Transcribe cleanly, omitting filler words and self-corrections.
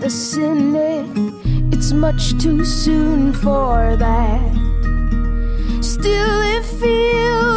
us in it. It's much too soon for that. Still it feels